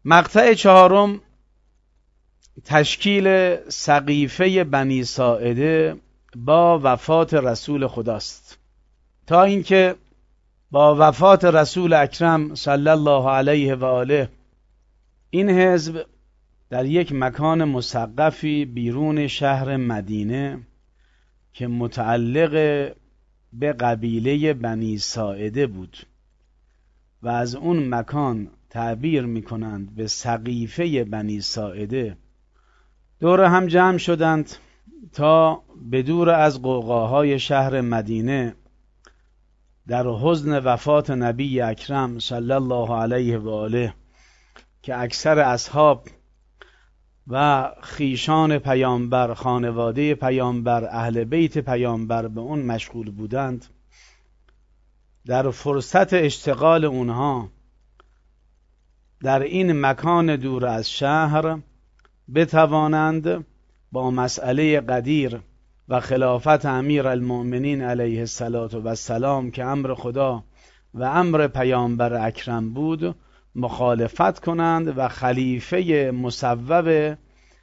مقطع چهارم تشکیل سقیفه بنی ساعده با وفات رسول خداست. تا اینکه با وفات رسول اکرم صلی الله علیه و آله این حزب در یک مکان مسقفی بیرون شهر مدینه که متعلق به قبیله بنی ساعده بود و از اون مکان تعبیر می‌کنند به سقیفه بنی ساعده، دور هم جمع شدند تا بدور از غوغاهای شهر مدینه در حزن وفات نبی اکرم صلی الله علیه و آله که اکثر اصحاب و خیشان پیامبر، خانواده پیامبر، اهل بیت پیامبر به اون مشغول بودند، در فرصت اشتغال اونها در این مکان دور از شهر بتوانند با مسئله قدیر و خلافت امیر المؤمنین علیه السلام که امر خدا و امر پیامبر اکرم بود مخالفت کنند و خلیفه مصوب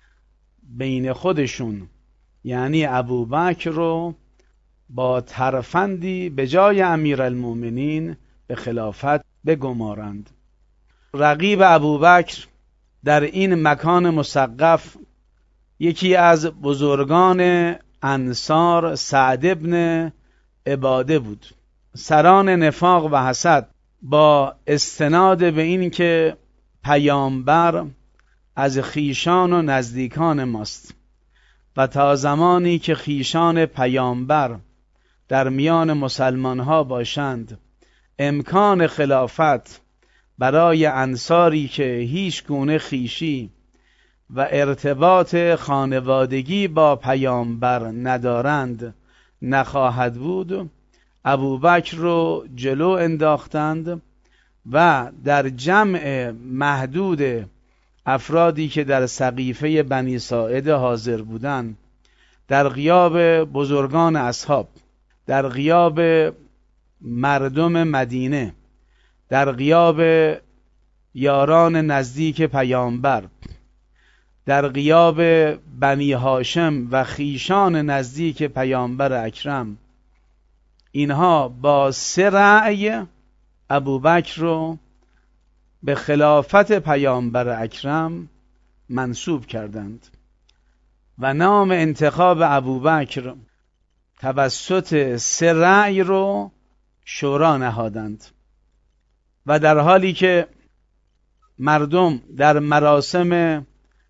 بین خودشون یعنی ابوبکر رو با ترفندی به جای امیر المؤمنین به خلافت بگمارند. رقیب ابوبکر در این مکان مسقف یکی از بزرگان انصار سعد ابن عباده بود. سران نفاق و حسد با استناد به این که پیامبر از خیشان و نزدیکان ماست و تا زمانی که خیشان پیامبر در میان مسلمان ها باشند امکان خلافت برای انصاری که هیچ گونه خیشی و ارتباط خانوادگی با پیامبر ندارند نخواهد بود، ابوبکر رو جلو انداختند و در جمع محدود افرادی که در سقیفه بنی ساعده حاضر بودند، در غیاب بزرگان اصحاب، در غیاب مردم مدینه، در غیاب یاران نزدیک پیامبر، در غیاب بنی هاشم و خیشان نزدیک پیامبر اکرم، اینها با 3 رأی ابوبکر رو به خلافت پیامبر اکرم منصوب کردند و نام انتخاب ابوبکر توسط 3 رأی رو شورا نهادند و در حالی که مردم در مراسم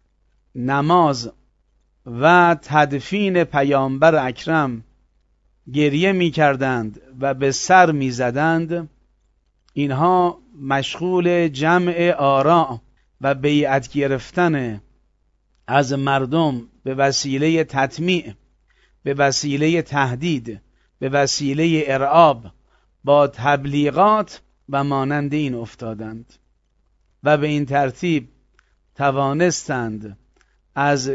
نماز و تدفین پیامبر اکرم گریه می کردند و به سر می زدند، اینها مشغول جمع آراء و بیعت گرفتن از مردم به وسیله تطمیع، به وسیله تهدید، به وسیله ارعاب با تبلیغات و مانند این افتادند و به این ترتیب توانستند از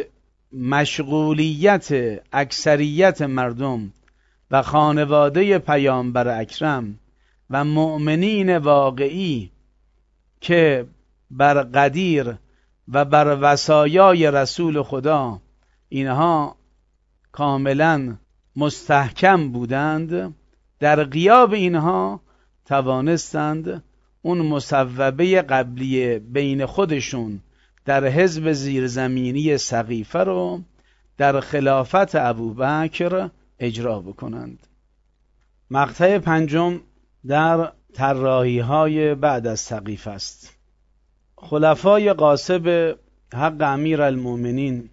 مشغولیت اکثریت مردم و خانواده پیامبر اکرم و مؤمنین واقعی که بر قدیر و بر وصایای رسول خدا اینها کاملا مستحکم بودند، در غیاب اینها توانستند اون مصوبه قبلی بین خودشون در حزب زیرزمینی سقیفه رو در خلافت ابوبکر اجرا بکنند. مقطع 5 در طراحی‌های بعد از سقیفه است. خلفای غاصب حق امیر المؤمنین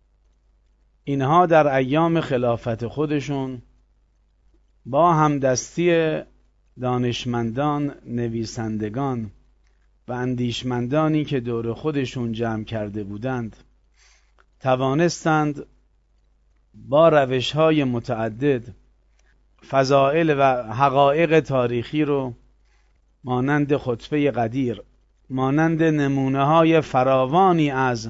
اینها در ایام خلافت خودشون با همدستی دانشمندان، نویسندگان و اندیشمندانی که دور خودشون جمع کرده بودند توانستند با روش‌های متعدد فضائل و حقایق تاریخی رو مانند خطبه قدیر، مانند نمونه‌های فراوانی از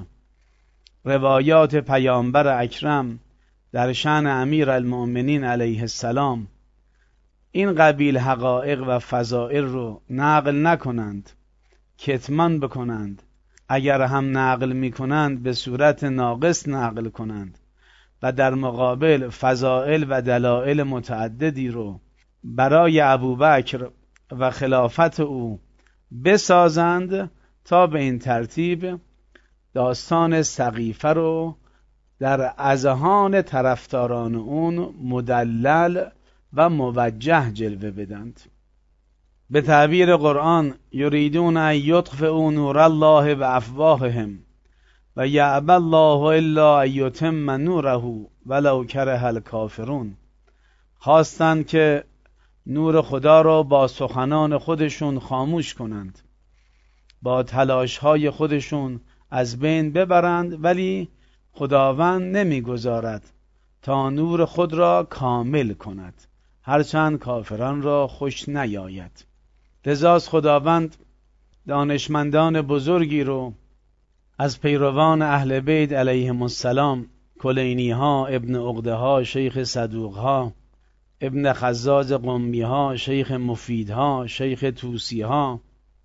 روایات پیامبر اکرم در شأن امیر المؤمنین علیه السلام این قبیل حقایق و فضائل رو نقل نکنند، کتمان بکنند اگر هم نقل میکنند به صورت ناقص نقل کنند و در مقابل فضائل و دلائل متعددی رو برای ابوبکر و خلافت او بسازند تا به این ترتیب داستان سقیفه رو در اذهان طرفداران اون مدلل و موجه جلوه بدند. به تعبیر قرآن یریدون ان یطفئوا نور الله بافواههم و یأبی الله الا ان یتم نوره ولو کره الکافرون. خواستند که نور خدا را با سخنان خودشون خاموش کنند، با تلاش‌های خودشون از بین ببرند، ولی خداوند نمیگذارد تا نور خود را کامل کند، هرچند کافران را خوش نیاید. لذاست خداوند دانشمندان بزرگی رو از پیروان اهل بیت علیهم السلام، کلینی ها، ابن عقده ها، شیخ صدوق ها، ابن خزاز قمی ها، شیخ مفید ها، شیخ توسی ها،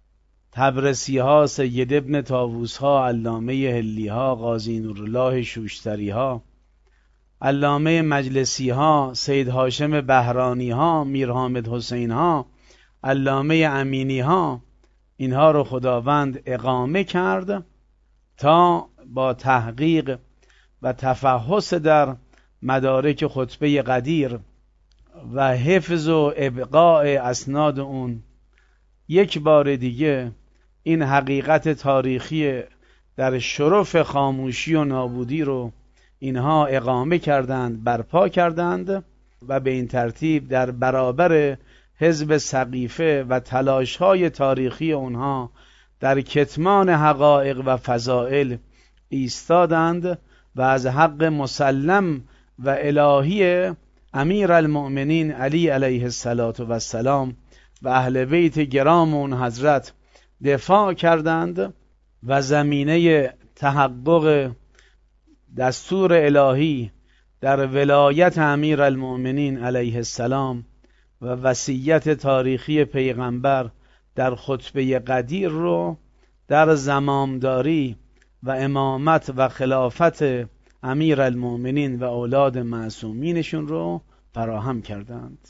تبرسی ها، سید ابن طاووس ها، علامه هلی ها، قاضی نورالله شوشتری ها، علامه مجلسی ها، سید هاشم بهرانی ها، میر حامد حسین ها، علامه امینی ها، اینها رو خداوند اقامه کرد تا با تحقیق و تفحص در مدارک خطبه قدیر و حفظ و ابقاء اسناد اون یک بار دیگه این حقیقت تاریخی در شرف خاموشی و نابودی رو اینها اقامه کردند، برپا کردند و به این ترتیب در برابر حزب سقیفه و تلاش‌های تاریخی اونها در کتمان حقایق و فضائل ایستادند و از حق مسلم و الهی امیر المؤمنین علی علیه السلام و اهل بیت گرام اون حضرت دفاع کردند و زمینه تحقق دستور الهی در ولایت امیر المؤمنین علیه السلام و وصیت تاریخی پیغمبر در خطبه قدیر رو در زمامداری و امامت و خلافت امیر المؤمنین و اولاد معصومینشون رو فراهم کردند.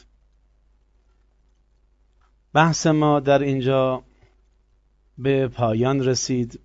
بحث ما در اینجا به پایان رسید.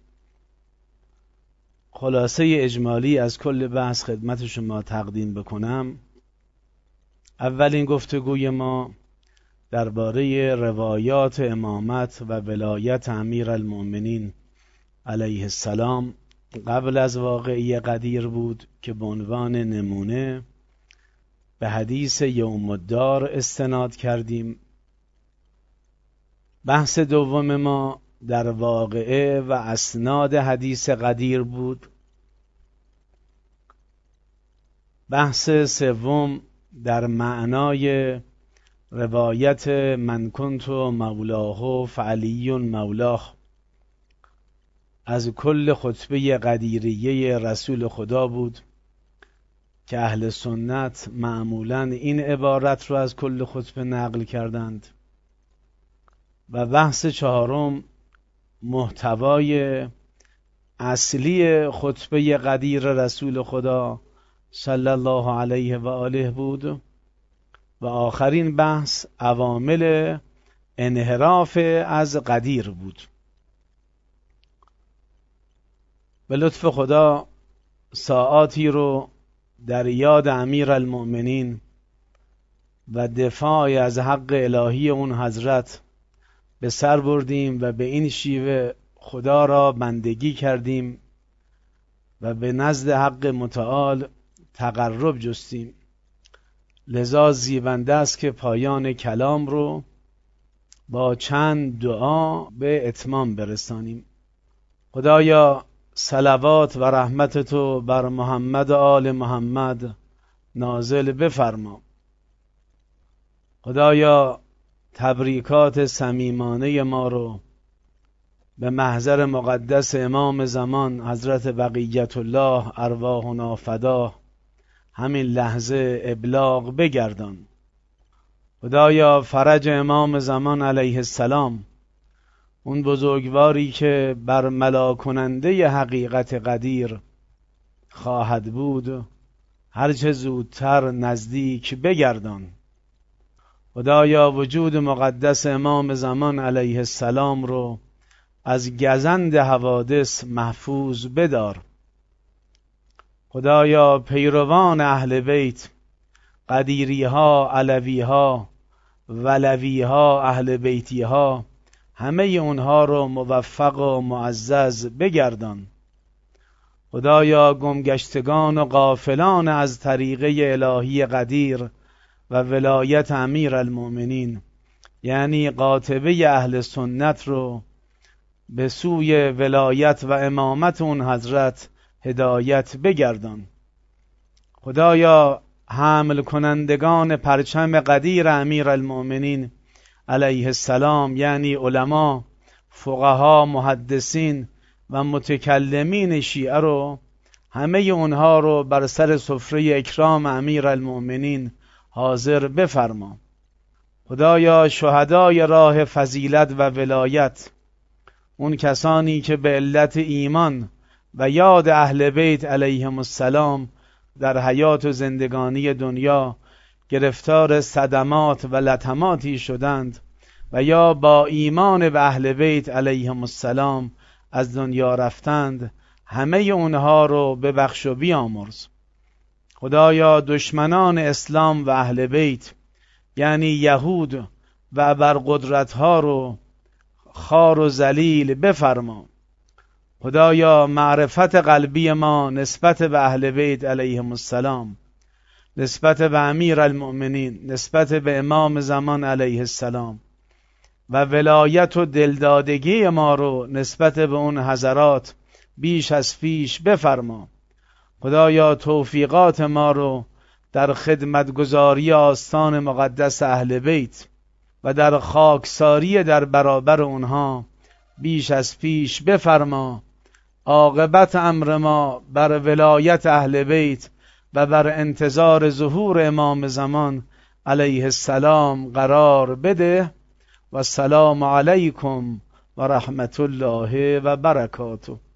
خلاصه اجمالی از کل بحث خدمت شما تقدیم بکنم. اولین گفتگوی ما درباره روایات امامت و ولایت امیر المؤمنین علیه السلام قبل از واقعه قدیر بود که به عنوان نمونه به حدیث یوم الدار استناد کردیم. بحث دوم ما در واقعه و اسناد حدیث قدیر بود. بحث سوم در معنای روایت من کنت مولاه فعلی مولاه از کل خطبه قدیریه رسول خدا بود که اهل سنت معمولاً این عبارت رو از کل خطبه نقل کردند. و بحث چهارم محتوای اصلی خطبه قدیر رسول خدا صلی الله علیه و آله بود. و آخرین بحث عوامل انحراف از قدیر بود. به لطف خدا ساعاتی رو در یاد امیر المؤمنین و دفاع از حق الهی اون حضرت به سر بردیم و به این شیوه خدا را بندگی کردیم و به نزد حق متعال تقرب جستیم. لذا زیبنده است که پایان کلام رو با چند دعا به اتمام برسانیم. خدایا صلوات و رحمت تو بر محمد و آل محمد نازل بفرما. خدایا تبریکات صمیمانه ما رو به محضر مقدس امام زمان حضرت بقیت الله ارواحنا فداه همین لحظه ابلاغ بگردان. خدایا فرج امام زمان علیه السلام اون بزرگواری که برملا کننده حقیقت قدیر خواهد بود، هرچه زودتر نزدیک بگردان. خدایا وجود مقدس امام زمان علیه السلام رو از گزند حوادث محفوظ بدار. خدایا پیروان اهل بیت، قدیری ها، علوی ها، ولوی ها، اهل بیتی ها، همه اونها رو موفق و معزز بگردان. خدایا گمگشتگان و غافلان از طریقه الهی قدیر و ولایت امیر المؤمنین، یعنی قاطبه اهل سنت رو به سوی ولایت و امامت اون حضرت هدایت بگردان. خدایا حمل کنندگان پرچم قدیر امیر المؤمنین علیه السلام، یعنی علما، فقها، محدثین و متکلمین شیعه رو، همه اونها رو بر سر سفره اکرام امیر المؤمنین حاضر بفرما. خدایا شهدای راه فضیلت و ولایت، اون کسانی که به علت ایمان و یاد اهل بیت علیهم السلام در حیات و زندگانی دنیا گرفتار صدمات و لطماتی شدند و یا با ایمان به اهل بیت علیهم السلام از دنیا رفتند، همه اونها رو ببخش و بیامرز. خدایا دشمنان اسلام و اهل بیت، یعنی یهود و ابرقدرت‌ها رو خوار و ذلیل بفرما. خدایا معرفت قلبی ما نسبت به اهل بیت علیهم السلام، نسبت به امیر المؤمنین، نسبت به امام زمان علیه السلام و ولایت و دلدادگی ما رو نسبت به اون حضرات بیش از پیش بفرما. خدایا توفیقات ما رو در خدمتگزاری آستان مقدس اهل بیت و در خاکساری در برابر اونها بیش از پیش بفرما. عاقبت امر ما بر ولایت اهل بیت و بر انتظار ظهور امام زمان علیه السلام قرار بده. و السلام علیکم و رحمت الله و برکاته.